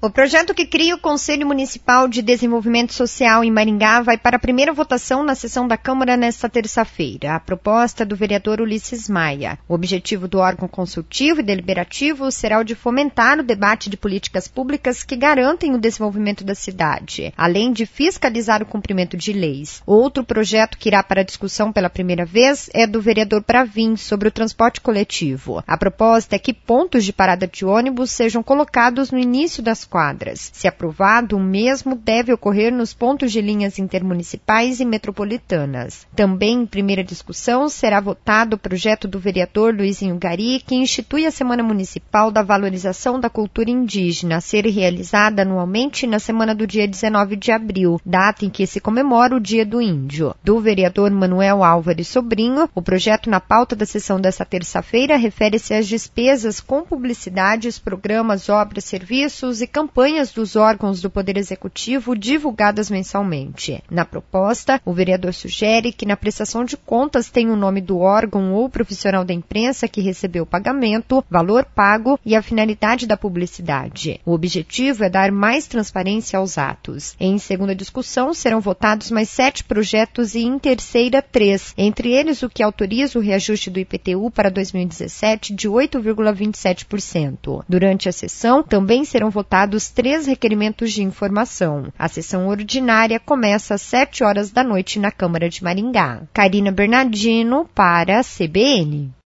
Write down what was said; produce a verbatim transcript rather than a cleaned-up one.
O projeto que cria o Conselho Municipal de Desenvolvimento Social em Maringá vai para a primeira votação na sessão da Câmara nesta terça-feira. A proposta é do vereador Ulisses Maia. O objetivo do órgão consultivo e deliberativo será o de fomentar o debate de políticas públicas que garantem o desenvolvimento da cidade, além de fiscalizar o cumprimento de leis. Outro projeto que irá para a discussão pela primeira vez é do vereador Bravin, sobre o transporte coletivo. A proposta é que pontos de parada de ônibus sejam colocados no início das quadras. Se aprovado, o mesmo deve ocorrer nos pontos de linhas intermunicipais e metropolitanas. Também em primeira discussão será votado o projeto do vereador Luizinho Gari, que institui a Semana Municipal da Valorização da Cultura Indígena, a ser realizada anualmente na semana do dia dezenove de abril, data em que se comemora o Dia do Índio. Do vereador Manuel Álvares Sobrinho, o projeto na pauta da sessão desta terça-feira refere-se às despesas com publicidades, programas, obras, serviços e campanhas dos órgãos do Poder Executivo divulgadas mensalmente. Na proposta, o vereador sugere que na prestação de contas tenha o nome do órgão ou profissional da imprensa que recebeu o pagamento, valor pago e a finalidade da publicidade. O objetivo é dar mais transparência aos atos. Em segunda discussão, serão votados mais sete projetos e em terceira, três, entre eles o que autoriza o reajuste do I P T U para dois mil e dezessete de oito vírgula vinte e sete por cento. Durante a sessão, também serão votados três requerimentos de informação. A sessão ordinária começa às sete horas da noite na Câmara de Maringá. Karina Bernardino para a C B N.